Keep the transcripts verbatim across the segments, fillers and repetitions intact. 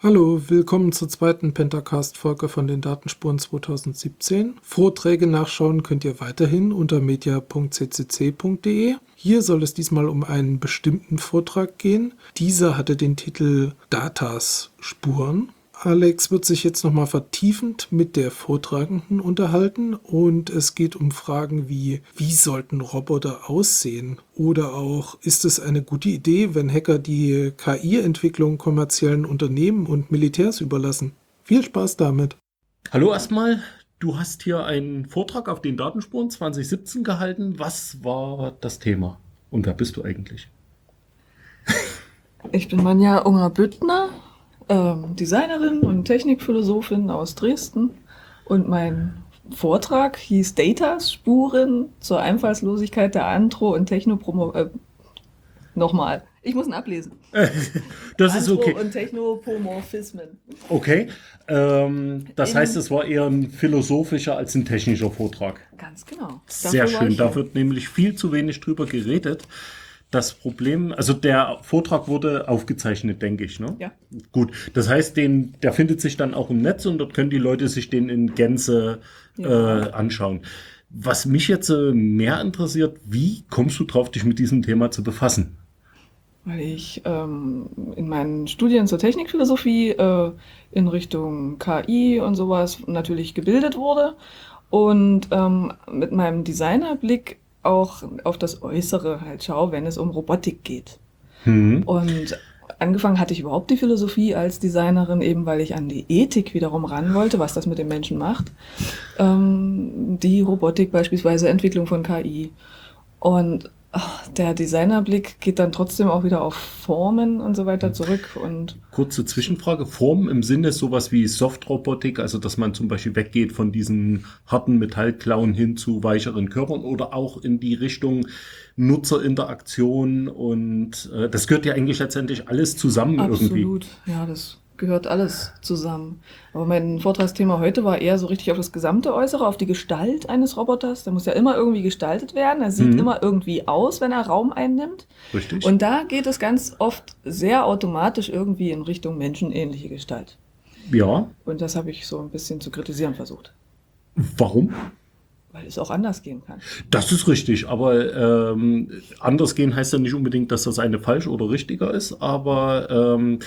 Hallo, willkommen zur zweiten Pentacast-Folge von den Datenspuren zwanzig siebzehn. Vorträge nachschauen könnt ihr weiterhin unter media punkt c c c punkt d e. Hier soll es diesmal um einen bestimmten Vortrag gehen. Dieser hatte den Titel Datas Spuren. Alex wird sich jetzt nochmal vertiefend mit der Vortragenden unterhalten und es geht um Fragen wie, wie sollten Roboter aussehen? Oder auch, ist es eine gute Idee, wenn Hacker die K I-Entwicklung kommerziellen Unternehmen und Militärs überlassen? Viel Spaß damit! Hallo erstmal, du hast hier einen Vortrag auf den Datenspuren zwanzig siebzehn gehalten. Was war das Thema und wer bist du eigentlich? Ich bin Manja Unger-Büttner. Ähm, Designerin und Technikphilosophin aus Dresden und mein Vortrag hieß Datas Spuren zur Einfallslosigkeit der Andro- und Technopromo... Äh, nochmal, ich muss ihn ablesen. Das ist okay. Andro- und Technopomorphismen. Okay, ähm, das In- heißt, es war eher ein philosophischer als ein technischer Vortrag. Ganz genau. Sehr Dafür war schön, ich da hier. wird nämlich viel zu wenig drüber geredet. Das Problem, also der Vortrag wurde aufgezeichnet, denke ich, ne? Ja. Gut, das heißt, den, der findet sich dann auch im Netz und dort können die Leute sich den in Gänze Ja. äh, anschauen. Was mich jetzt äh, mehr interessiert, wie kommst du drauf, dich mit diesem Thema zu befassen? Weil ich ähm, in meinen Studien zur Technikphilosophie äh, in Richtung K I und sowas natürlich gebildet wurde und ähm, mit meinem Designerblick auch auf das Äußere halt schaue, wenn es um Robotik geht. Hm. Und angefangen hatte ich überhaupt die Philosophie als Designerin, eben weil ich an die Ethik wiederum ran wollte, was das mit dem Menschen macht. Ähm, die Robotik beispielsweise, Entwicklung von K I. Und ach, der Designerblick geht dann trotzdem auch wieder auf Formen und so weiter zurück. Und Kurze Zwischenfrage, Form im Sinne sowas wie Softrobotik, also dass man zum Beispiel weggeht von diesen harten Metallklauen hin zu weicheren Körpern oder auch in die Richtung Nutzerinteraktion und äh, das gehört ja eigentlich letztendlich alles zusammen irgendwie. absolut, ja, das gehört alles zusammen. Aber mein Vortragsthema heute war eher so richtig auf das gesamte Äußere, auf die Gestalt eines Roboters. Der muss ja immer irgendwie gestaltet werden. Er sieht Mhm. immer irgendwie aus, wenn er Raum einnimmt. Richtig? Und da geht es ganz oft sehr automatisch irgendwie in Richtung menschenähnliche Gestalt. Ja, Und das habe ich so ein bisschen zu kritisieren versucht, warum? weil es auch anders gehen kann. Das ist richtig, aber ähm, anders gehen heißt ja nicht unbedingt, dass das eine falsch oder richtiger ist, aber ähm,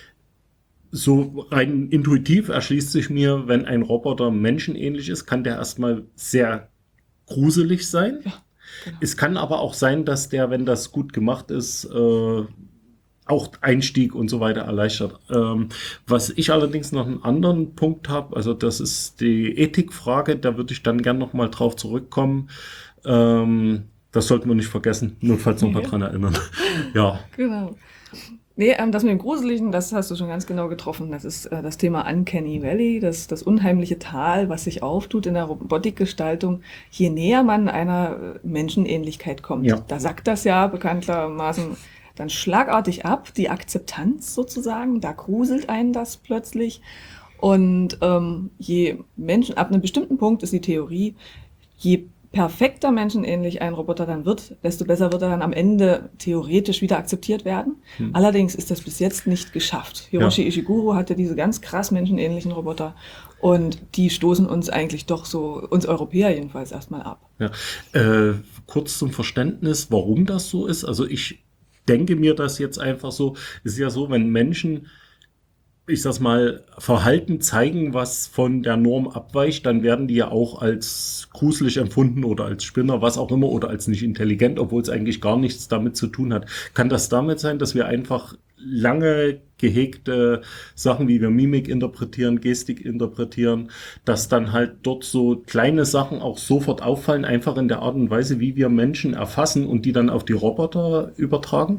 so rein intuitiv erschließt sich mir, wenn ein Roboter menschenähnlich ist, kann der erstmal sehr gruselig sein. Ja, genau. Es kann aber auch sein, dass der, wenn das gut gemacht ist, äh, auch Einstieg und so weiter erleichtert. Ähm, was ich allerdings noch einen anderen Punkt habe, also das ist die Ethikfrage, da würde ich dann gern noch mal drauf zurückkommen. Ähm, das sollten wir nicht vergessen, notfalls noch mal Ja. dran erinnern. Ja, Genau. Nee, ähm, das mit dem Gruseligen, das hast du schon ganz genau getroffen. Das ist äh, das Thema Uncanny Valley, das, das unheimliche Tal, was sich auftut in der Robotikgestaltung, je näher man einer äh, Menschenähnlichkeit kommt. Ja. Da sackt das ja bekanntermaßen dann schlagartig ab, die Akzeptanz sozusagen, da gruselt einen das plötzlich. Und ähm, je Menschen, ab einem bestimmten Punkt ist die Theorie, je perfekter menschenähnlich ein Roboter dann wird, desto besser wird er dann am Ende theoretisch wieder akzeptiert werden. Hm. Allerdings ist das bis jetzt nicht geschafft. Hiroshi Ishiguro hatte diese ganz krass menschenähnlichen Roboter und die stoßen uns eigentlich doch so, uns Europäer jedenfalls erstmal ab. ja. Äh, kurz zum Verständnis, warum das so ist. Also ich denke mir das jetzt einfach so, es ist ja so, wenn Menschen, ich sag's mal, Verhalten zeigen, was von der Norm abweicht, dann werden die ja auch als gruselig empfunden oder als Spinner, was auch immer, oder als nicht intelligent, obwohl es eigentlich gar nichts damit zu tun hat. Kann das damit sein, dass wir einfach lange gehegte Sachen, wie wir Mimik interpretieren, Gestik interpretieren, dass dann halt dort so kleine Sachen auch sofort auffallen, einfach in der Art und Weise, wie wir Menschen erfassen und die dann auf die Roboter übertragen?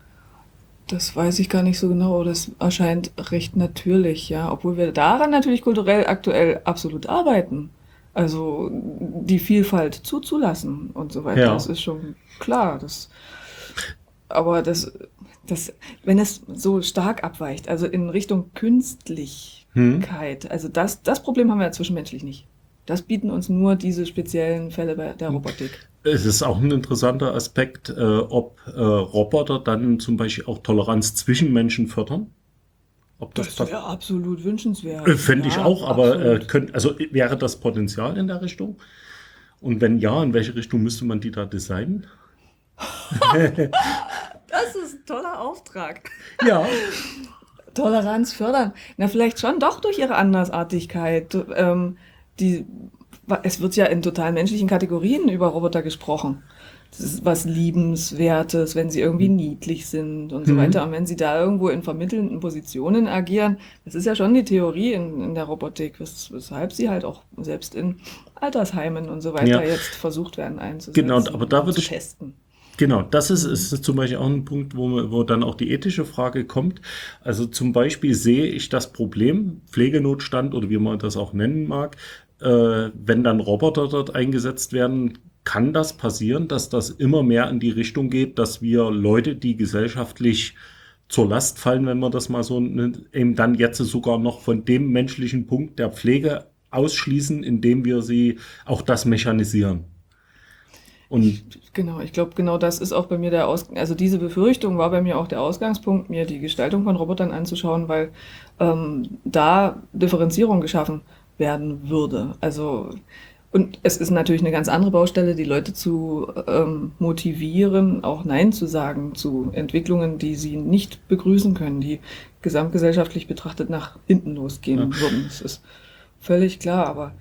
Das weiß ich gar nicht so genau, aber das erscheint recht natürlich, ja, obwohl wir daran natürlich kulturell aktuell absolut arbeiten. Also die Vielfalt zuzulassen und so weiter, Ja. das ist schon klar. Das, aber das, das, wenn es so stark abweicht, also in Richtung Künstlichkeit, also das, das Problem haben wir ja zwischenmenschlich nicht. Das bieten uns nur diese speziellen Fälle bei der Robotik. Es ist auch ein interessanter Aspekt, äh, ob äh, Roboter dann zum Beispiel auch Toleranz zwischen Menschen fördern. Ob das, Das das wäre absolut wünschenswert. äh, fände ich Ja, auch, aber äh, absolut. könnt, also wäre das Potenzial in der Richtung? Und wenn ja, in welche Richtung müsste man die da designen? Das ist ein toller Auftrag. Ja, Toleranz fördern. Na, vielleicht schon doch durch ihre Andersartigkeit. Ähm, die, es wird ja in total menschlichen Kategorien über Roboter gesprochen. Das ist was Liebenswertes, wenn sie irgendwie niedlich sind und so Mhm. weiter. Und wenn sie da irgendwo in vermittelnden Positionen agieren, das ist ja schon die Theorie in, in der Robotik, wes, weshalb sie halt auch selbst in Altersheimen und so weiter Ja. jetzt versucht werden einzusetzen. Genau, aber da würde zu ich- testen. genau, das ist, ist zum Beispiel auch ein Punkt, wo, man- wo dann auch die ethische Frage kommt. Also zum Beispiel sehe ich das Problem, Pflegenotstand oder wie man das auch nennen mag, äh, wenn dann Roboter dort eingesetzt werden, kann das passieren, dass das immer mehr in die Richtung geht, dass wir Leute, die gesellschaftlich zur Last fallen, wenn man das mal so nennt, eben dann jetzt sogar noch von dem menschlichen Punkt der Pflege ausschließen, indem wir sie auch das mechanisieren. Und Genau, ich glaube, genau das ist auch bei mir der Aus, also diese Befürchtung war bei mir auch der Ausgangspunkt, mir die Gestaltung von Robotern anzuschauen, weil ähm, da Differenzierung geschaffen werden würde. Also und es ist natürlich eine ganz andere Baustelle, die Leute zu ähm, motivieren, auch Nein zu sagen zu Entwicklungen, die sie nicht begrüßen können, die gesamtgesellschaftlich betrachtet nach hinten losgehen würden. Das ist völlig klar, aber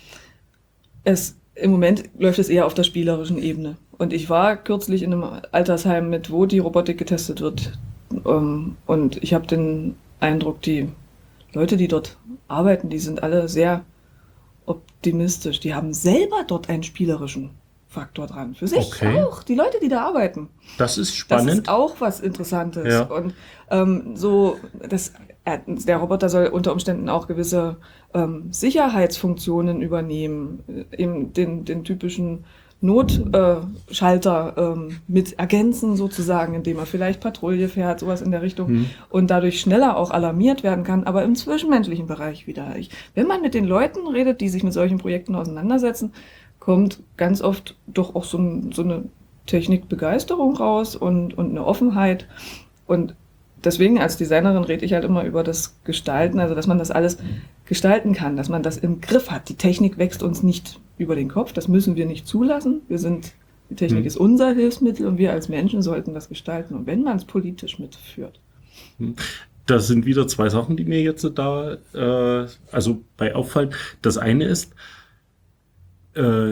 es im Moment läuft es eher auf der spielerischen Ebene. Und ich war kürzlich in einem Altersheim mit, wo die Robotik getestet wird. Ähm, Und ich habe den Eindruck, die Leute, die dort arbeiten, die sind alle sehr optimistisch. Die haben selber dort einen spielerischen Faktor dran. Für sich Okay. auch. Die Leute, die da arbeiten. das ist Das spannend. ist auch was Interessantes. Ja. Und ähm, so, das, äh, der Roboter soll unter Umständen auch gewisse ähm, Sicherheitsfunktionen übernehmen, äh, eben den, den typischen Notschalter äh, Schalter, ähm, mit ergänzen sozusagen, indem er vielleicht Patrouille fährt, sowas in der Richtung Mhm. und dadurch schneller auch alarmiert werden kann, aber im zwischenmenschlichen Bereich wieder. Ich, wenn man mit den Leuten redet, die sich mit solchen Projekten auseinandersetzen, kommt ganz oft doch auch so, ein, so eine Technikbegeisterung raus und, und eine Offenheit. Und deswegen als Designerin rede ich halt immer über das Gestalten, also dass man das alles gestalten kann, dass man das im Griff hat. Die Technik wächst uns nicht über den Kopf, das müssen wir nicht zulassen. Wir sind, die Technik Hm. ist unser Hilfsmittel und wir als Menschen sollten das gestalten. Und wenn man es politisch mitführt. Das sind wieder zwei Sachen, die mir jetzt da äh, also bei auffallen. Das eine ist, äh,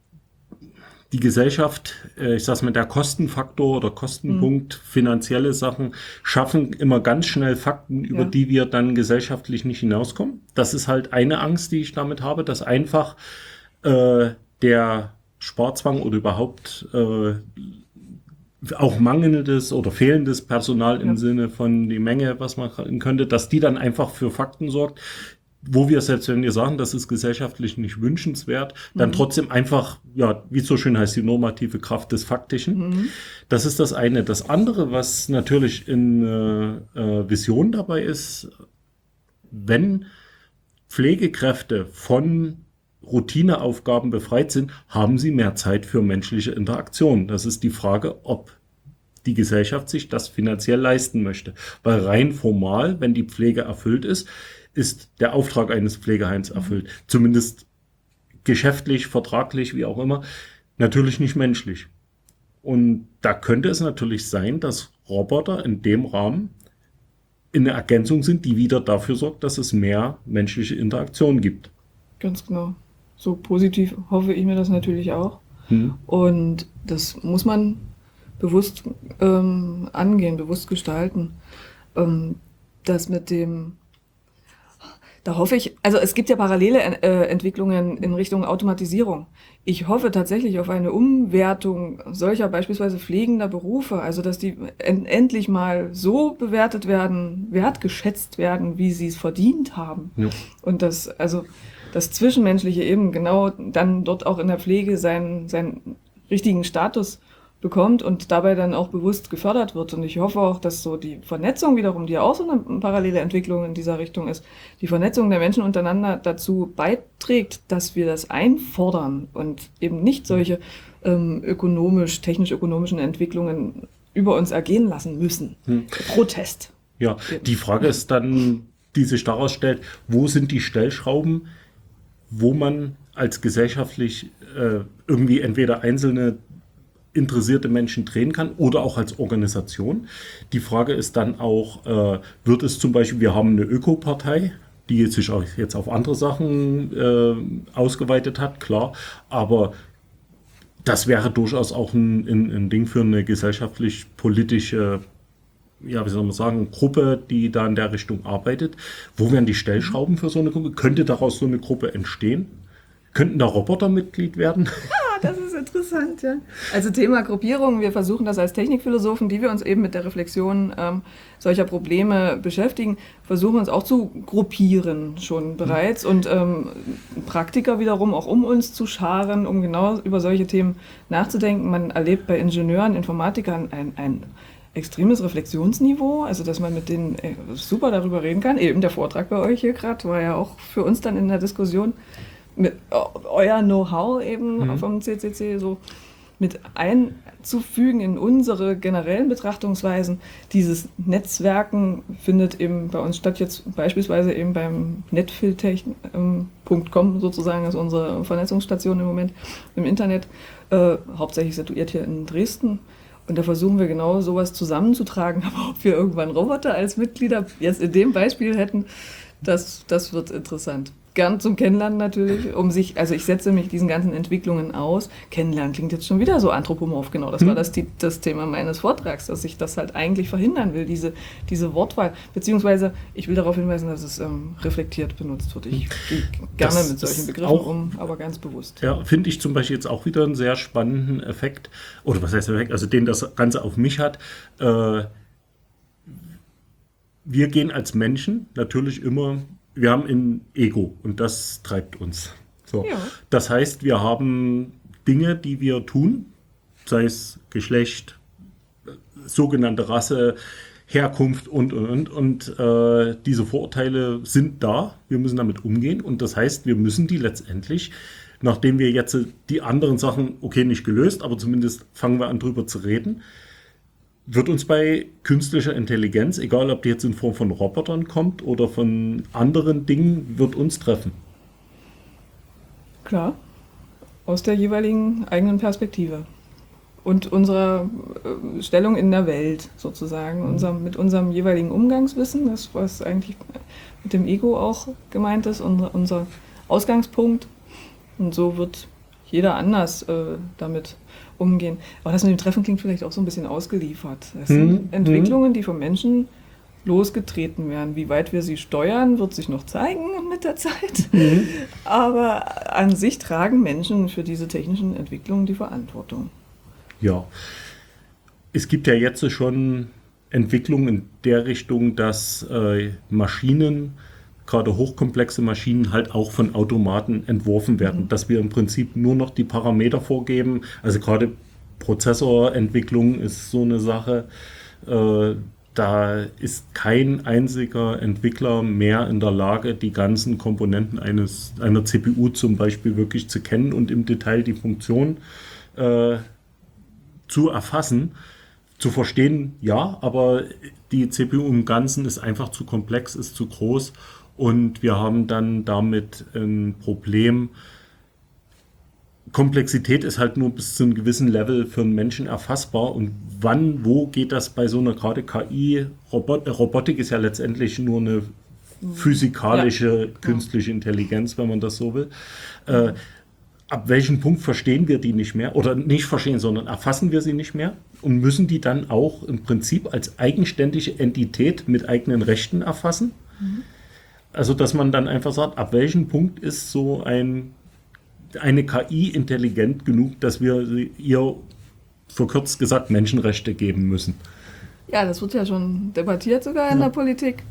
die Gesellschaft, äh, ich sag's mal, der Kostenfaktor oder Kostenpunkt, finanzielle Sachen schaffen immer ganz schnell Fakten, über Ja. die wir dann gesellschaftlich nicht hinauskommen. Das ist halt eine Angst, die ich damit habe, dass einfach äh, der Sparzwang oder überhaupt äh, auch mangelndes oder fehlendes Personal im Ja. Sinne von die Menge, was man haben könnte, dass die dann einfach für Fakten sorgt, wo wir selbst, wenn wir sagen, das ist gesellschaftlich nicht wünschenswert, dann Mhm. trotzdem einfach, ja, wie es so schön heißt, die normative Kraft des Faktischen. Mhm. Das ist das eine. Das andere, was natürlich in äh, äh, Vision dabei ist, wenn Pflegekräfte von Routineaufgaben befreit sind, haben sie mehr Zeit für menschliche Interaktion. Das ist die Frage, ob die Gesellschaft sich das finanziell leisten möchte. Weil rein formal, wenn die Pflege erfüllt ist, ist der Auftrag eines Pflegeheims erfüllt. Zumindest geschäftlich, vertraglich, wie auch immer. Natürlich nicht menschlich. Und da könnte es natürlich sein, dass Roboter in dem Rahmen eine Ergänzung sind, die wieder dafür sorgt, dass es mehr menschliche Interaktion gibt. Ganz genau. So positiv hoffe ich mir das natürlich auch. Hm. Und das muss man bewusst ähm, angehen, bewusst gestalten. Ähm, das mit dem, da hoffe ich, also es gibt ja parallele äh, Entwicklungen in Richtung Automatisierung. Ich hoffe tatsächlich auf eine Umwertung solcher beispielsweise pflegender Berufe, also dass die en endlich mal so bewertet werden, wertgeschätzt werden, wie sie es verdient haben. Ja. Und das, also das Zwischenmenschliche eben genau dann dort auch in der Pflege seinen, seinen richtigen Status bekommt und dabei dann auch bewusst gefördert wird. Und ich hoffe auch, dass so die Vernetzung wiederum, die ja auch so eine parallele Entwicklung in dieser Richtung ist, die Vernetzung der Menschen untereinander dazu beiträgt, dass wir das einfordern und eben nicht solche ähm, ökonomisch, technisch-ökonomischen Entwicklungen über uns ergehen lassen müssen. Hm. Protest. Ja, die Frage ist dann, die sich daraus stellt, wo sind die Stellschrauben, wo man als gesellschaftlich äh, irgendwie entweder einzelne interessierte Menschen drehen kann oder auch als Organisation. Die Frage ist dann auch, äh, wird es zum Beispiel, wir haben eine Ökopartei, die sich auch jetzt auf andere Sachen äh, ausgeweitet hat, klar, aber das wäre durchaus auch ein, ein, ein Ding für eine gesellschaftlich-politische, ja, wie soll man sagen, Gruppe, die da in der Richtung arbeitet. Wo wären die Stellschrauben für so eine Gruppe? Könnte daraus so eine Gruppe entstehen? Könnten da Roboter Mitglied werden? Ah, das ist interessant, ja. Also Thema Gruppierung, wir versuchen das als Technikphilosophen, die wir uns eben mit der Reflexion ähm, solcher Probleme beschäftigen, versuchen uns auch zu gruppieren schon bereits und ähm, Praktiker wiederum auch um uns zu scharen, um genau über solche Themen nachzudenken. Man erlebt bei Ingenieuren, Informatikern ein, ein extremes Reflexionsniveau, also dass man mit denen äh, super darüber reden kann. Eben der Vortrag bei euch hier gerade war ja auch für uns dann in der Diskussion, mit euer Know-how eben mhm. vom C C C so mit einzufügen in unsere generellen Betrachtungsweisen. Dieses Netzwerken findet eben bei uns statt, jetzt beispielsweise eben beim netfiltech punkt com sozusagen, ist unsere Vernetzungsstation im Moment im Internet, äh, hauptsächlich situiert hier in Dresden. Und da versuchen wir genau sowas zusammenzutragen, aber ob wir irgendwann Roboter als Mitglieder jetzt in dem Beispiel hätten, das, das wird interessant. Gern zum Kennenlernen natürlich, um sich, also ich setze mich diesen ganzen Entwicklungen aus. Kennenlernen klingt jetzt schon wieder so anthropomorph, genau. Das hm. war das, die, das Thema meines Vortrags, dass ich das halt eigentlich verhindern will, diese, diese Wortwahl. Beziehungsweise ich will darauf hinweisen, dass es ähm, reflektiert benutzt wird. Ich gehe gerne das mit solchen Begriffen auch, um, aber ganz bewusst. Ja, finde ich zum Beispiel jetzt auch wieder einen sehr spannenden Effekt, oder was heißt Effekt, also den das Ganze auf mich hat. Äh, wir gehen als Menschen natürlich immer, wir haben ein Ego und das treibt uns. So. Ja. Das heißt, wir haben Dinge, die wir tun, sei es Geschlecht, sogenannte Rasse, Herkunft und, und, und. Und äh, diese Vorurteile sind da, wir müssen damit umgehen und das heißt, wir müssen die letztendlich, nachdem wir jetzt die anderen Sachen, okay, nicht gelöst, aber zumindest fangen wir an, drüber zu reden, wird uns bei künstlicher Intelligenz, egal ob die jetzt in Form von Robotern kommt oder von anderen Dingen, wird uns treffen. Klar, aus der jeweiligen eigenen Perspektive und unserer äh, Stellung in der Welt sozusagen, mhm. unser, mit unserem jeweiligen Umgangswissen, das was eigentlich mit dem Ego auch gemeint ist, unser, unser Ausgangspunkt. Und so wird jeder anders äh, damit umgehen. Aber das mit dem Treffen klingt vielleicht auch so ein bisschen ausgeliefert. Das sind hm, Entwicklungen, hm. die vom Menschen losgetreten werden. Wie weit wir sie steuern, wird sich noch zeigen mit der Zeit. Hm. Aber an sich tragen Menschen für diese technischen Entwicklungen die Verantwortung. Ja, es gibt ja jetzt schon Entwicklungen in der Richtung, dass äh, Maschinen, gerade hochkomplexe Maschinen, halt auch von Automaten entworfen werden, mhm. dass wir im Prinzip nur noch die Parameter vorgeben. Also gerade Prozessorentwicklung ist so eine Sache, äh, da ist kein einziger Entwickler mehr in der Lage, die ganzen Komponenten eines einer C P U zum Beispiel wirklich zu kennen und im Detail die Funktion äh, zu erfassen. Zu verstehen, ja, aber die C P U im Ganzen ist einfach zu komplex, ist zu groß. Und wir haben dann damit ein Problem. Komplexität ist halt nur bis zu einem gewissen Level für einen Menschen erfassbar. Und wann, wo geht das bei so einer gerade K I? Robot, Robotik ist ja letztendlich nur eine physikalische, ja. künstliche Intelligenz, wenn man das so will. Äh, ab welchem Punkt verstehen wir die nicht mehr? Oder nicht verstehen, sondern erfassen wir sie nicht mehr? Und müssen die dann auch im Prinzip als eigenständige Entität mit eigenen Rechten erfassen? Mhm. Also, dass man dann einfach sagt, ab welchem Punkt ist so ein, eine K I intelligent genug, dass wir ihr, verkürzt gesagt, Menschenrechte geben müssen? Ja, das wird ja schon debattiert sogar in ja. der Politik.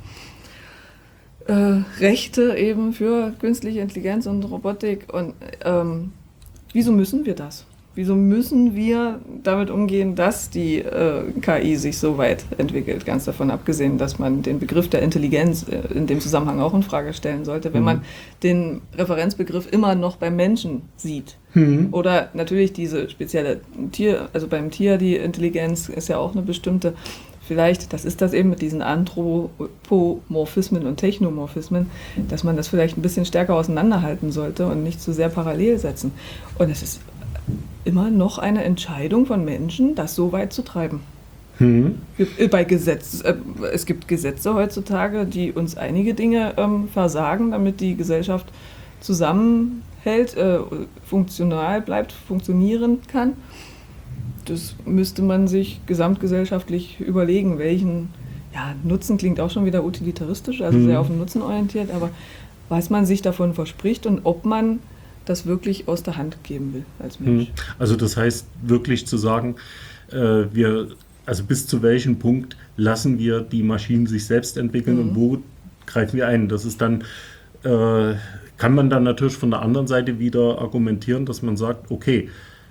Äh, Rechte eben für künstliche Intelligenz und Robotik. Und ähm, wieso müssen wir das? Wieso müssen wir damit umgehen, dass die äh, K I sich so weit entwickelt? Ganz davon abgesehen, dass man den Begriff der Intelligenz äh, in dem Zusammenhang auch in Frage stellen sollte, wenn mhm. man den Referenzbegriff immer noch beim Menschen sieht. Mhm. Oder natürlich diese spezielle Tier, also beim Tier die Intelligenz ist ja auch eine bestimmte vielleicht, das ist das eben mit diesen Anthropomorphismen und Technomorphismen, dass man das vielleicht ein bisschen stärker auseinanderhalten sollte und nicht zu sehr parallel setzen. Und es ist immer noch eine Entscheidung von Menschen, das so weit zu treiben. Hm. Bei Gesetz, äh, es gibt Gesetze heutzutage, die uns einige Dinge ähm, versagen, damit die Gesellschaft zusammenhält, äh, funktional bleibt, funktionieren kann. Das müsste man sich gesamtgesellschaftlich überlegen, welchen, ja, Nutzen klingt auch schon wieder utilitaristisch, also hm. sehr auf den Nutzen orientiert, aber was man sich davon verspricht und ob man das wirklich aus der Hand geben will als Mensch. Hm. Also das heißt wirklich zu sagen, äh, wir Also bis zu welchem Punkt lassen wir die Maschinen sich selbst entwickeln mhm. und wo greifen wir ein? Das ist dann, äh, kann man dann natürlich von der anderen Seite wieder argumentieren, dass man sagt, okay,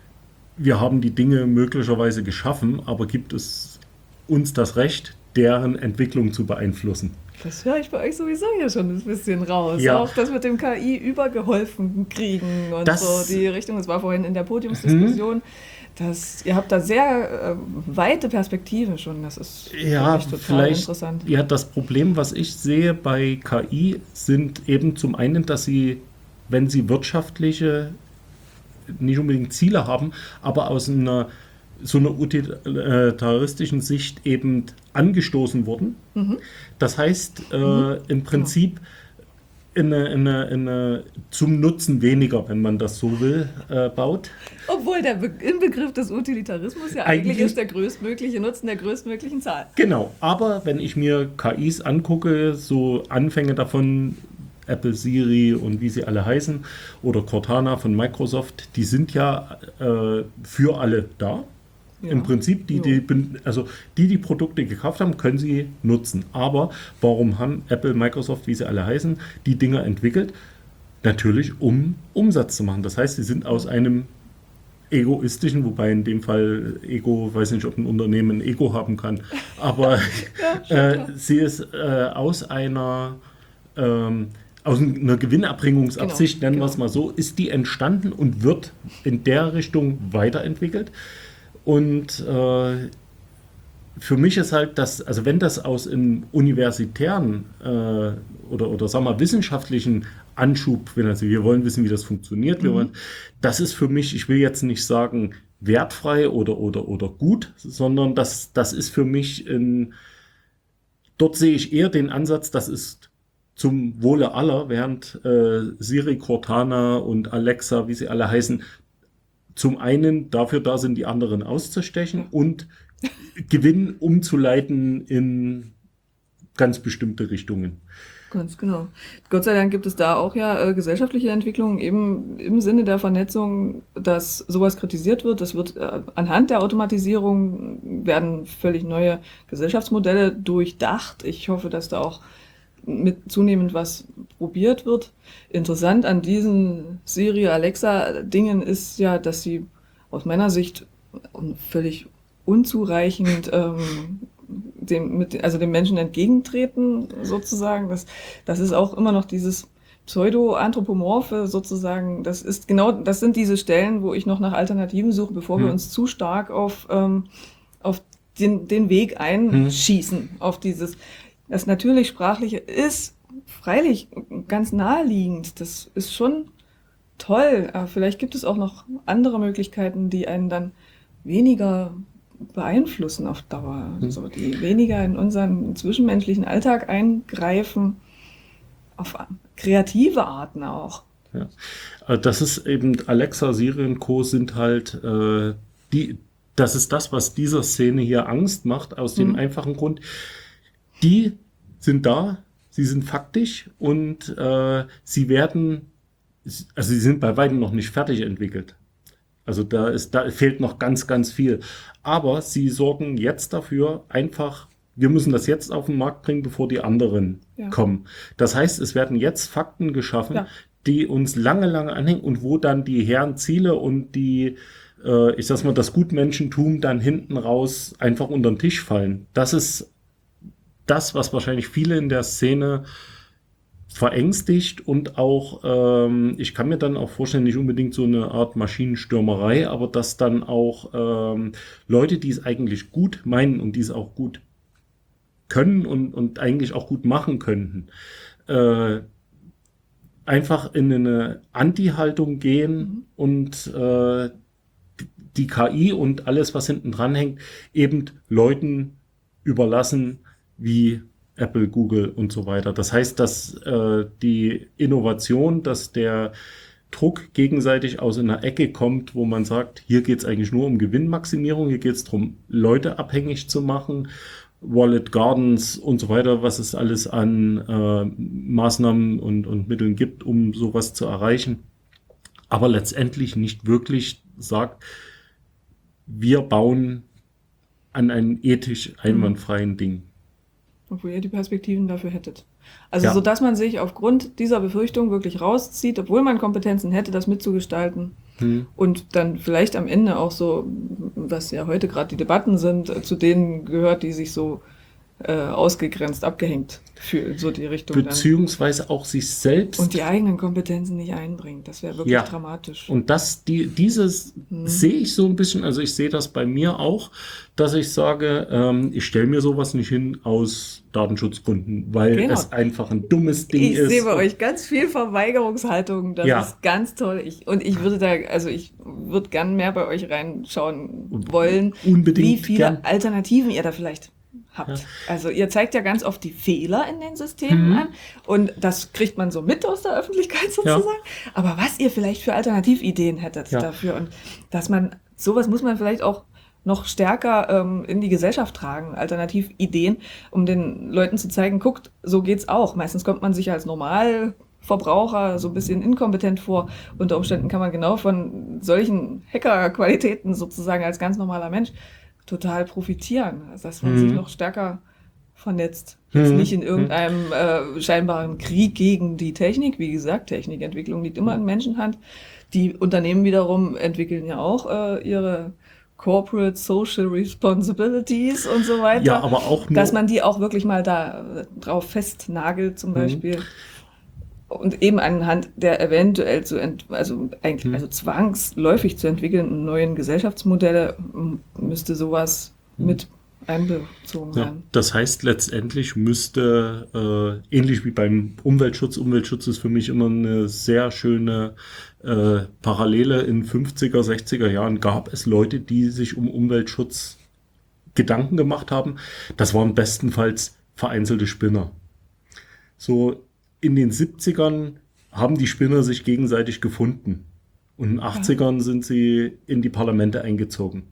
wir haben die Dinge möglicherweise geschaffen, aber gibt es uns das Recht, deren Entwicklung zu beeinflussen? Das höre ich bei euch sowieso hier schon ein bisschen raus. Ja. Auch das mit dem K I übergeholfen kriegen und das, so die Richtung. Das war vorhin in der Podiumsdiskussion. Mhm. Das, ihr habt da sehr äh, weite Perspektiven schon. Das ist ja, total vielleicht, interessant. Ja, das Problem, was ich sehe bei K I, sind eben zum einen, dass sie, wenn sie wirtschaftliche, nicht unbedingt Ziele haben, aber aus einer so einer utilitaristischen Sicht eben angestoßen wurden. Mhm. Das heißt, äh, mhm. im Prinzip in eine, in eine, in eine, zum Nutzen weniger, wenn man das so will, äh, baut. Obwohl der Be- Inbegriff des Utilitarismus ja eigentlich, eigentlich ist der größtmögliche Nutzen der größtmöglichen Zahl. Genau, aber wenn ich mir K Is angucke, so Anfänge davon, Apple, Siri und wie sie alle heißen, oder Cortana von Microsoft, die sind ja äh, für alle da. Ja. Im Prinzip, die die, also die, die Produkte gekauft haben, können sie nutzen. Aber warum haben Apple, Microsoft, wie sie alle heißen, die Dinger entwickelt? Natürlich, um Umsatz zu machen. Das heißt, sie sind aus einem egoistischen, wobei in dem Fall Ego, weiß nicht, ob ein Unternehmen ein Ego haben kann, aber ja, äh, sie ist äh, aus einer ähm, aus einer Gewinnerbringungsabsicht, genau, nennen genau. wir es mal so, ist die entstanden und wird in der Richtung weiterentwickelt. Und äh, für mich ist halt das, also wenn das aus einem universitären äh, oder, oder sagen wir wissenschaftlichen Anschub, wenn also wir wollen wissen, wie das funktioniert, wir mhm. wollen, das ist für mich, ich will jetzt nicht sagen wertfrei oder, oder, oder gut, sondern das, das ist für mich, in, dort sehe ich eher den Ansatz, das ist zum Wohle aller, während äh, Siri, Cortana und Alexa, wie sie alle heißen, zum einen dafür da sind, die anderen auszustechen und Gewinn umzuleiten in ganz bestimmte Richtungen. Ganz genau. Gott sei Dank gibt es da auch ja äh, gesellschaftliche Entwicklungen eben im Sinne der Vernetzung, dass sowas kritisiert wird. Das wird äh, anhand der Automatisierung werden völlig neue Gesellschaftsmodelle durchdacht. Ich hoffe, dass da auch mit zunehmend was probiert wird. Interessant an diesen Siri Alexa Dingen ist ja, dass sie aus meiner Sicht völlig unzureichend ähm, dem, mit, also dem Menschen entgegentreten sozusagen. Das, das ist auch immer noch dieses Pseudo-Anthropomorphe sozusagen. Das ist genau, das sind diese Stellen, wo ich noch nach Alternativen suche, bevor hm. wir uns zu stark auf, ähm, auf den, den Weg einschießen, hm. auf dieses. Das natürlich Sprachliche ist freilich ganz naheliegend. Das ist schon toll. Aber vielleicht gibt es auch noch andere Möglichkeiten, die einen dann weniger beeinflussen auf Dauer. Also die weniger in unseren zwischenmenschlichen Alltag eingreifen, auf kreative Arten auch. Ja. Das ist eben Alexa, Siri und Co. sind halt äh, die. Das ist das, was dieser Szene hier Angst macht, aus dem mhm. einfachen Grund. Die sind da, sie sind faktisch und äh, sie werden, also sie sind bei weitem noch nicht fertig entwickelt. Also da ist, da fehlt noch ganz, ganz viel. Aber sie sorgen jetzt dafür einfach, wir müssen das jetzt auf den Markt bringen, bevor die anderen ja. kommen. Das heißt, es werden jetzt Fakten geschaffen, ja. die uns lange, lange anhängen und wo dann die hehren Ziele und die, äh, ich sag mal, das Gutmenschentum dann hinten raus einfach unter den Tisch fallen. Das ist das, was wahrscheinlich viele in der Szene verängstigt und auch, ähm, ich kann mir dann auch vorstellen, nicht unbedingt so eine Art Maschinenstürmerei, aber dass dann auch ähm, Leute, die es eigentlich gut meinen und die es auch gut können und, und eigentlich auch gut machen könnten, äh, einfach in eine Anti-Haltung gehen mhm. und äh, die K I und alles, was hinten dran hängt, eben Leuten überlassen wie Apple, Google und so weiter. Das heißt, dass äh, die Innovation, dass der Druck gegenseitig aus einer Ecke kommt, wo man sagt, hier geht es eigentlich nur um Gewinnmaximierung, hier geht es darum, Leute abhängig zu machen, Wallet Gardens und so weiter, was es alles an äh, Maßnahmen und, und Mitteln gibt, um sowas zu erreichen. Aber letztendlich nicht wirklich sagt, wir bauen an einem ethisch einwandfreien mhm. Ding. Obwohl ihr die Perspektiven dafür hättet. Also ja. so, dass man sich aufgrund dieser Befürchtung wirklich rauszieht, obwohl man Kompetenzen hätte, das mitzugestalten. Hm. Und dann vielleicht am Ende auch so, was ja heute gerade die Debatten sind, zu denen gehört, die sich so äh, ausgegrenzt, abgehängt fühlen, so die Richtung. Beziehungsweise dann. Auch sich selbst. Und die eigenen Kompetenzen nicht einbringt. Das wäre wirklich ja. dramatisch. Und das, die, dieses hm. sehe ich so ein bisschen, also ich sehe das bei mir auch, dass ich sage, ähm, ich stelle mir sowas nicht hin aus Datenschutzgründen, weil genau. es einfach ein dummes Ding ich ist. Ich sehe bei euch ganz viel Verweigerungshaltung, das ja. ist ganz toll. Ich, und ich würde da, also ich würde gern mehr bei euch reinschauen wollen, Unbedingt wie viele gern. Alternativen ihr da vielleicht habt. Ja. Also ihr zeigt ja ganz oft die Fehler in den Systemen mhm. an und das kriegt man so mit aus der Öffentlichkeit sozusagen. Ja. Aber was ihr vielleicht für Alternativideen hättet ja. dafür und dass man, sowas muss man vielleicht auch noch stärker ähm, in die Gesellschaft tragen, Alternativideen, um den Leuten zu zeigen, guckt, so geht's auch. Meistens kommt man sich als Normalverbraucher so ein bisschen inkompetent vor. Unter Umständen kann man genau von solchen Hackerqualitäten sozusagen als ganz normaler Mensch total profitieren. Also dass man mhm. sich noch stärker vernetzt. Jetzt mhm. nicht in irgendeinem äh, scheinbaren Krieg gegen die Technik. Wie gesagt, Technikentwicklung liegt immer in Menschenhand. Die Unternehmen wiederum entwickeln ja auch äh, ihre Corporate Social Responsibilities und so weiter. Ja, aber auch nur, dass man die auch wirklich mal da drauf festnagelt zum Beispiel. Mhm. Und eben anhand der eventuell zu, ent- also eigentlich, mhm. also zwangsläufig zu entwickelnden neuen Gesellschaftsmodelle müsste sowas mhm. mit einbezogen werden. Ja, das heißt, letztendlich müsste, äh, ähnlich wie beim Umweltschutz, Umweltschutz ist für mich immer eine sehr schöne äh, Parallele. In fünfziger, sechziger Jahren gab es Leute, die sich um Umweltschutz Gedanken gemacht haben. Das waren bestenfalls vereinzelte Spinner. So in den siebzigern haben die Spinner sich gegenseitig gefunden. Und in den achtzigern ja. sind sie in die Parlamente eingezogen.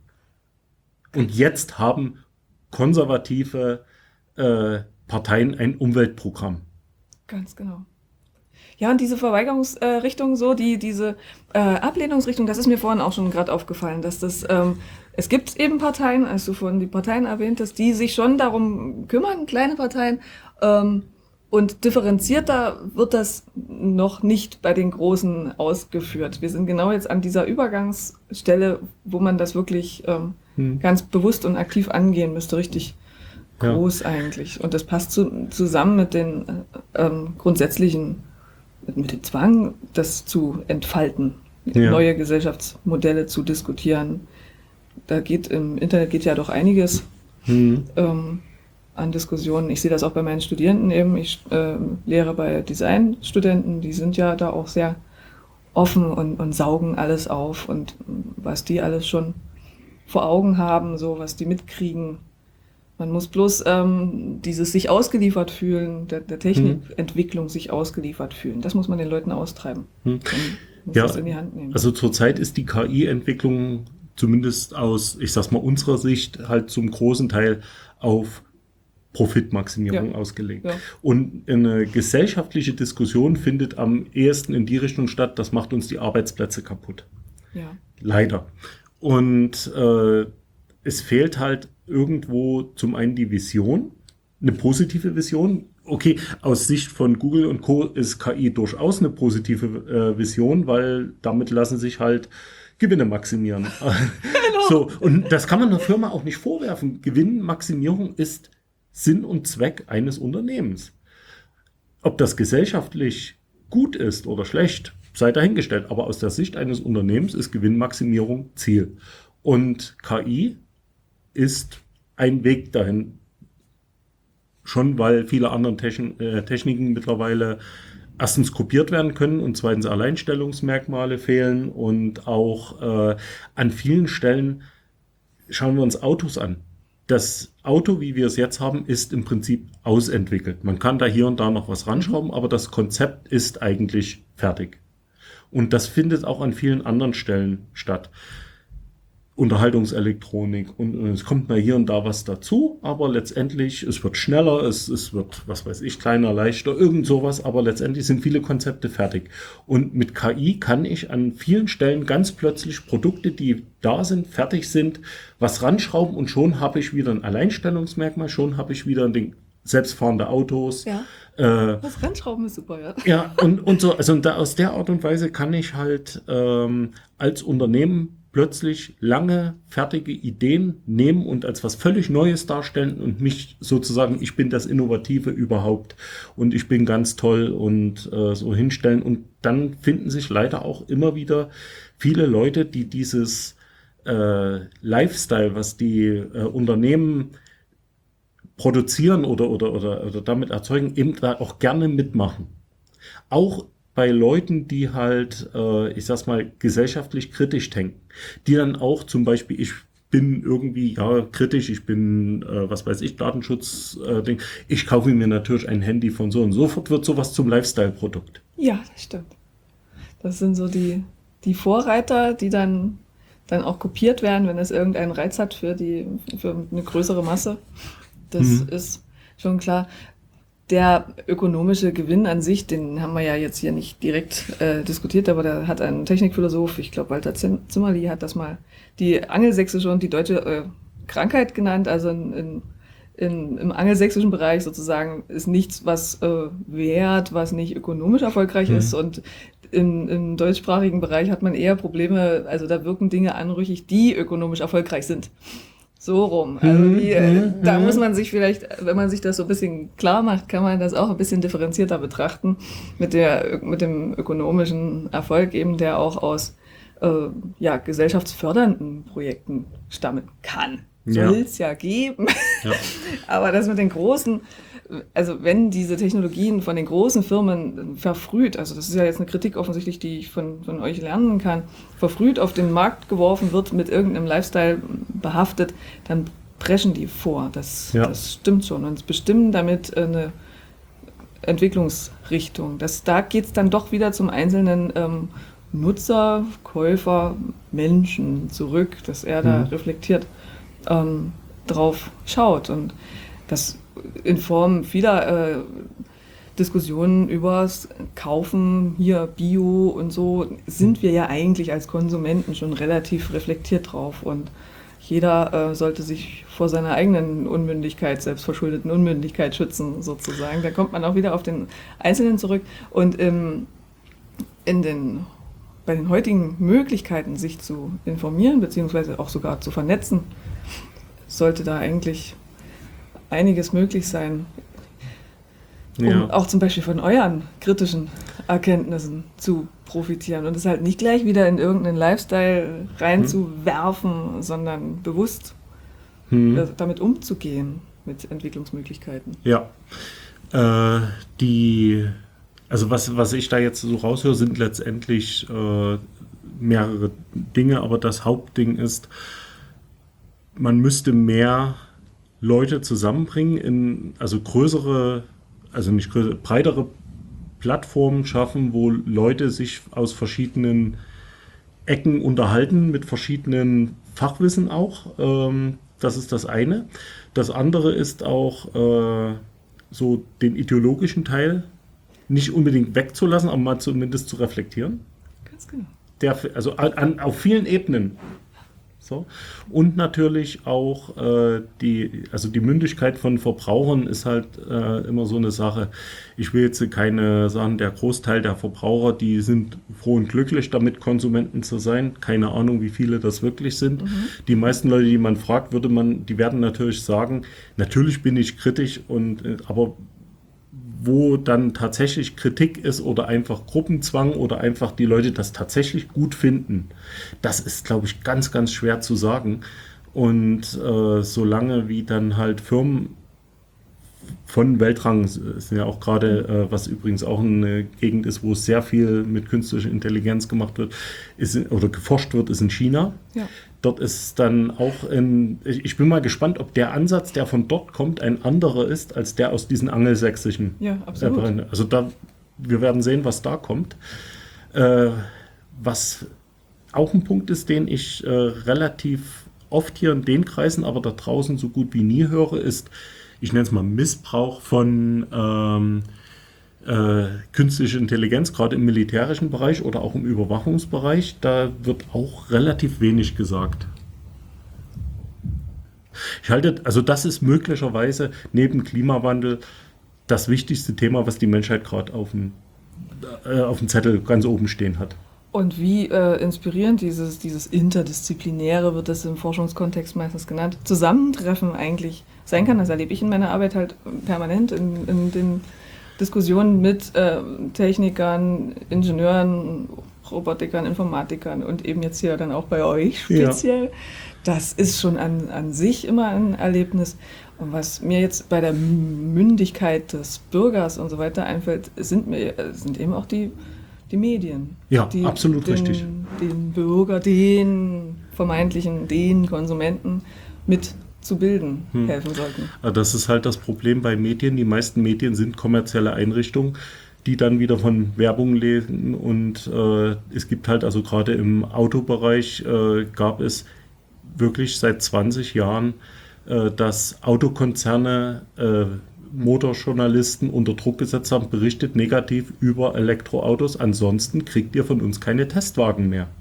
Und jetzt haben konservative äh, Parteien ein Umweltprogramm. Ganz genau. Ja, und diese Verweigerungsrichtung, äh, so die diese äh, Ablehnungsrichtung, das ist mir vorhin auch schon gerade aufgefallen, dass das ähm, es gibt eben Parteien, als du vorhin die Parteien erwähntest, die sich schon darum kümmern, kleine Parteien, ähm, und differenzierter wird das noch nicht bei den Großen ausgeführt. Wir sind genau jetzt an dieser Übergangsstelle, wo man das wirklich ähm, hm. ganz bewusst und aktiv angehen müsste, richtig groß ja. eigentlich. Und das passt zu, zusammen mit den äh, ähm, grundsätzlichen, mit, mit dem Zwang, das zu entfalten, ja. neue Gesellschaftsmodelle zu diskutieren. Da geht im Internet geht ja doch einiges. Hm. Ähm, an Diskussionen. Ich sehe das auch bei meinen Studierenden eben. Ich äh, lehre bei Designstudenten, die sind ja da auch sehr offen und, und saugen alles auf und was die alles schon vor Augen haben, so was die mitkriegen. Man muss bloß ähm, dieses sich ausgeliefert fühlen, der, der Technikentwicklung hm. sich ausgeliefert fühlen. Das muss man den Leuten austreiben. Hm. Muss ja, das in die Hand nehmen. Also zurzeit ist die K I-Entwicklung zumindest aus, ich sag's mal, unserer Sicht halt zum großen Teil auf Profitmaximierung ja. ausgelegt. Ja. Und eine gesellschaftliche Diskussion findet am ehesten in die Richtung statt, das macht uns die Arbeitsplätze kaputt. Ja. Leider. Und äh, es fehlt halt irgendwo zum einen die Vision, eine positive Vision. Okay, aus Sicht von Google und Co. ist K I durchaus eine positive äh, Vision, weil damit lassen sich halt Gewinne maximieren. Genau. So, und das kann man einer Firma auch nicht vorwerfen. Gewinnmaximierung ist Sinn und Zweck eines Unternehmens. Ob das gesellschaftlich gut ist oder schlecht, sei dahingestellt. Aber aus der Sicht eines Unternehmens ist Gewinnmaximierung Ziel. Und K I ist ein Weg dahin. schon, weil viele andere Techn äh, Techniken mittlerweile erstens kopiert werden können und zweitens Alleinstellungsmerkmale fehlen und auch äh, an vielen Stellen schauen wir uns Autos an. Das Auto, wie wir es jetzt haben, ist im Prinzip ausentwickelt. Man kann da hier und da noch was ranschrauben, aber das Konzept ist eigentlich fertig. Und das findet auch an vielen anderen Stellen statt. Unterhaltungselektronik und, und es kommt mal hier und da was dazu, aber letztendlich, es wird schneller, es, es wird, was weiß ich, kleiner, leichter, irgend sowas, aber letztendlich sind viele Konzepte fertig. Und mit K I kann ich an vielen Stellen ganz plötzlich Produkte, die da sind, fertig sind, was ranschrauben und schon habe ich wieder ein Alleinstellungsmerkmal, schon habe ich wieder ein Ding, selbstfahrende Autos. Ja. Äh, Das Rennschrauben ist super, ja. ja, und, und so, also da, aus der Art und Weise kann ich halt ähm, als Unternehmen plötzlich lange fertige Ideen nehmen und als was völlig Neues darstellen und mich sozusagen, ich bin das Innovative überhaupt und ich bin ganz toll und äh, so hinstellen. Und dann finden sich leider auch immer wieder viele Leute, die dieses äh, Lifestyle, was die äh, Unternehmen produzieren oder, oder, oder, oder damit erzeugen, eben da auch gerne mitmachen. Auch bei Leuten, die halt, äh, ich sag's mal, gesellschaftlich kritisch denken, die dann auch zum Beispiel, ich bin irgendwie, ja, kritisch, ich bin, äh, was weiß ich, Datenschutz, äh, Ding, ich kaufe mir natürlich ein Handy von so und sofort wird sowas zum Lifestyle-Produkt. Ja, das stimmt. Das sind so die, die Vorreiter, die dann, dann auch kopiert werden, wenn es irgendeinen Reiz hat für die, für eine größere Masse. Das mhm. ist schon klar. Der ökonomische Gewinn an sich, den haben wir ja jetzt hier nicht direkt äh, diskutiert, aber da hat ein Technikphilosoph, ich glaube Walter Zimmerli, hat das mal die angelsächsische und die deutsche äh, Krankheit genannt. Also in, in, in, im angelsächsischen Bereich sozusagen ist nichts, was äh, wert, was nicht ökonomisch erfolgreich mhm. ist. Und im, im deutschsprachigen Bereich hat man eher Probleme, also da wirken Dinge anrüchig, die ökonomisch erfolgreich sind. So rum. Also die, hm, da hm. muss man sich vielleicht, wenn man sich das so ein bisschen klar macht, kann man das auch ein bisschen differenzierter betrachten mit der mit dem ökonomischen Erfolg eben, der auch aus äh, ja, gesellschaftsfördernden Projekten stammen kann. Soll es ja. ja geben. Ja. Aber das mit den großen, also wenn diese Technologien von den großen Firmen verfrüht, also das ist ja jetzt eine Kritik offensichtlich, die ich von, von euch lernen kann, verfrüht auf den Markt geworfen wird, mit irgendeinem Lifestyle behaftet, dann preschen die vor. Das, ja. das stimmt schon. Und bestimmen damit eine Entwicklungsrichtung. Das, da geht es dann doch wieder zum einzelnen ähm, Nutzer, Käufer, Menschen zurück, dass er da mhm. reflektiert ähm, drauf schaut. Und das in Form vieler äh, Diskussionen übers Kaufen, hier Bio und so, sind wir ja eigentlich als Konsumenten schon relativ reflektiert drauf. Und jeder äh, sollte sich vor seiner eigenen Unmündigkeit, selbstverschuldeten Unmündigkeit schützen, sozusagen. Da kommt man auch wieder auf den Einzelnen zurück. Und ähm, in den, bei den heutigen Möglichkeiten, sich zu informieren, beziehungsweise auch sogar zu vernetzen, sollte da eigentlich einiges möglich sein, um ja. auch zum Beispiel von euren kritischen Erkenntnissen zu profitieren und es halt nicht gleich wieder in irgendeinen Lifestyle reinzuwerfen, hm. sondern bewusst hm. damit umzugehen, mit Entwicklungsmöglichkeiten. Ja, äh, die, also was, was ich da jetzt so raushöre, sind letztendlich äh, mehrere Dinge, aber das Hauptding ist, man müsste mehr Leute zusammenbringen in, also größere, also nicht größere, breitere Plattformen schaffen, wo Leute sich aus verschiedenen Ecken unterhalten, mit verschiedenen Fachwissen auch. Ähm, das ist das eine. Das andere ist auch äh, so den ideologischen Teil nicht unbedingt wegzulassen, aber mal zumindest zu reflektieren. Ganz genau. Der, also an, auf vielen Ebenen. So. Und natürlich auch äh, die, also die Mündigkeit von Verbrauchern ist halt äh, immer so eine Sache. Ich will jetzt keine sagen, der Großteil der Verbraucher, die sind froh und glücklich damit, Konsumenten zu sein. Keine Ahnung, wie viele das wirklich sind. Mhm. Die meisten Leute, die man fragt, würde man, die werden natürlich sagen, natürlich bin ich kritisch und äh, aber wo dann tatsächlich Kritik ist oder einfach Gruppenzwang oder einfach die Leute das tatsächlich gut finden, das ist, glaube ich, ganz, ganz schwer zu sagen. Und äh, solange wie dann halt Firmen von Weltrang, es ist ja auch gerade, äh, was übrigens auch eine Gegend ist, wo sehr viel mit künstlicher Intelligenz gemacht wird, ist in, oder geforscht wird, ist in China. Ja. Dort ist dann auch, in, ich ich bin mal gespannt, ob der Ansatz, der von dort kommt, ein anderer ist, als der aus diesen angelsächsischen. Ja, absolut. Also da, wir werden sehen, was da kommt. Äh, was auch ein Punkt ist, den ich äh, relativ oft hier in den Kreisen, aber da draußen so gut wie nie höre, ist, ich nenne es mal Missbrauch von ähm, äh, künstlicher Intelligenz, gerade im militärischen Bereich oder auch im Überwachungsbereich. Da wird auch relativ wenig gesagt. Ich halte, also das ist möglicherweise neben Klimawandel das wichtigste Thema, was die Menschheit gerade auf dem, äh, auf dem Zettel ganz oben stehen hat. Und wie äh, inspirierend dieses, dieses Interdisziplinäre, wird das im Forschungskontext meistens genannt, Zusammentreffen eigentlich sein kann. Das erlebe ich in meiner Arbeit halt permanent in, in den Diskussionen mit äh, Technikern, Ingenieuren, Robotikern, Informatikern und eben jetzt hier dann auch bei euch speziell. Ja. Das ist schon an, an sich immer ein Erlebnis. Und was mir jetzt bei der Mündigkeit des Bürgers und so weiter einfällt, sind, mir, sind eben auch die Die Medien. Ja, die absolut den, richtig. Den Bürger, den vermeintlichen, den Konsumenten mit zu bilden hm. helfen sollten. Das ist halt das Problem bei Medien. Die meisten Medien sind kommerzielle Einrichtungen, die dann wieder von Werbung lesen. Und äh, es gibt halt, also gerade im Autobereich äh, gab es wirklich seit zwanzig Jahren, äh, dass Autokonzerne äh, Motorjournalisten unter Druck gesetzt haben, berichtet negativ über Elektroautos. Ansonsten kriegt ihr von uns keine Testwagen mehr.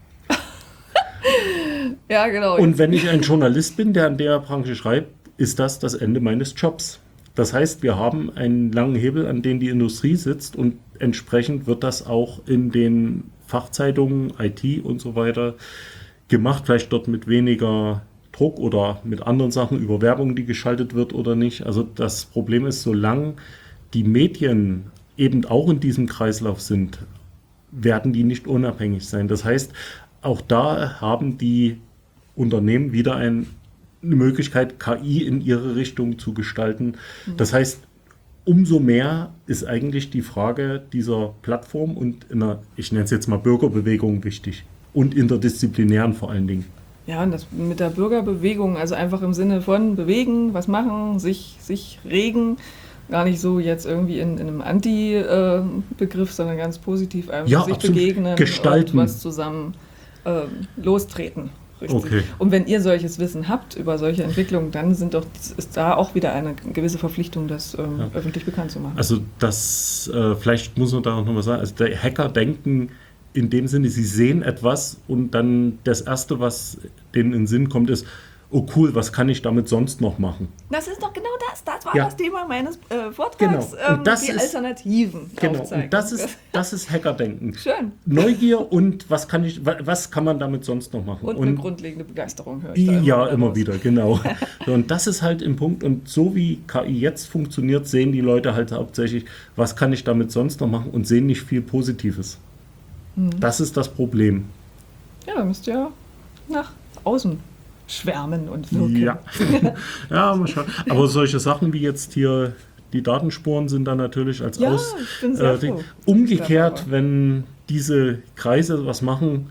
Ja, genau. Und wenn ich ein Journalist bin, der an der Branche schreibt, ist das das Ende meines Jobs. Das heißt, wir haben einen langen Hebel, an dem die Industrie sitzt und entsprechend wird das auch in den Fachzeitungen, I T und so weiter gemacht. Vielleicht dort mit weniger Druck oder mit anderen Sachen über Werbung, die geschaltet wird oder nicht. Also das Problem ist, solange die Medien eben auch in diesem Kreislauf sind, werden die nicht unabhängig sein. Das heißt, auch da haben die Unternehmen wieder ein, eine Möglichkeit, K I in ihre Richtung zu gestalten. Das heißt, umso mehr ist eigentlich die Frage dieser Plattform und in einer, ich nenne es jetzt mal Bürgerbewegung wichtig und interdisziplinären vor allen Dingen. Ja, und das mit der Bürgerbewegung, also einfach im Sinne von bewegen, was machen, sich, sich regen, gar nicht so jetzt irgendwie in, in einem Anti-Begriff, sondern ganz positiv einfach ja, sich absolut. begegnen Gestalten. Und was zusammen äh, lostreten. Richtig. Okay. Und wenn ihr solches Wissen habt über solche Entwicklungen, dann sind doch, ist da auch wieder eine gewisse Verpflichtung, das ähm, ja. öffentlich bekannt zu machen. Also das, äh, vielleicht muss man da auch nochmal sagen, also der Hacker denken in dem Sinne, sie sehen etwas und dann das Erste, was denen in den Sinn kommt, ist, oh cool, was kann ich damit sonst noch machen? Das ist doch genau das, das war ja. das Thema meines äh, Vortrags, genau. und ähm, das die ist, Alternativen genau. aufzeigen. Und das ist, das ist Hackerdenken. Schön. Neugier und was kann ich, was kann man damit sonst noch machen? Und, und eine grundlegende Begeisterung höre ich da Ja, immer, immer wieder, genau. Und das ist halt im Punkt, und so wie K I jetzt funktioniert, sehen die Leute halt hauptsächlich, was kann ich damit sonst noch machen und sehen nicht viel Positives. Mhm. Das ist das Problem. Ja, da müsst ihr nach außen schwärmen und wirken. Ja, ja mal schauen. Aber solche Sachen wie jetzt hier die Datenspuren sind dann natürlich als ja, Aus... Ich bin sehr äh, froh. Umgekehrt, wenn diese Kreise was machen,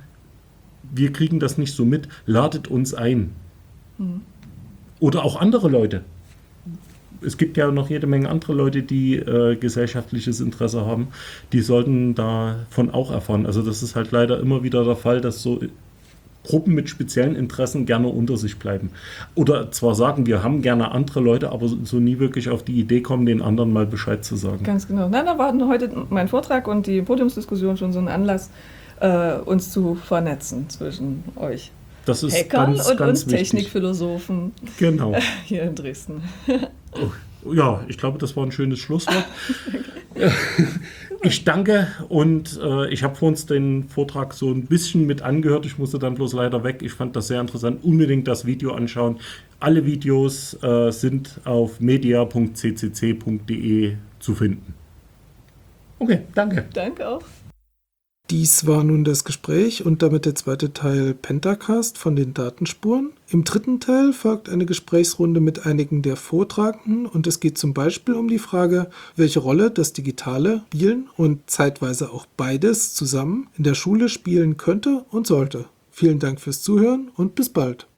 wir kriegen das nicht so mit, ladet uns ein. Mhm. Oder auch andere Leute. Es gibt ja noch jede Menge andere Leute, die äh, gesellschaftliches Interesse haben. Die sollten davon auch erfahren. Also das ist halt leider immer wieder der Fall, dass so Gruppen mit speziellen Interessen gerne unter sich bleiben. Oder zwar sagen, wir haben gerne andere Leute, aber so nie wirklich auf die Idee kommen, den anderen mal Bescheid zu sagen. Ganz genau. Nein, da war heute mein Vortrag und die Podiumsdiskussion schon so ein Anlass, äh, uns zu vernetzen zwischen euch. Das ist Hackern ganz, und ganz uns Technikphilosophen genau. hier in Dresden. Oh, ja, ich glaube, das war ein schönes Schlusswort. Ich danke und äh, ich habe vor uns den Vortrag so ein bisschen mit angehört. Ich musste dann bloß leider weg. Ich fand das sehr interessant. Unbedingt das Video anschauen. Alle Videos äh, sind auf media punkt c c c punkt d e zu finden. Okay, danke. Danke auch. Dies war nun das Gespräch und damit der zweite Teil Pentacast von den Datenspuren. Im dritten Teil folgt eine Gesprächsrunde mit einigen der Vortragenden und es geht zum Beispiel um die Frage, welche Rolle das Digitale, Spielen und zeitweise auch beides zusammen in der Schule spielen könnte und sollte. Vielen Dank fürs Zuhören und bis bald.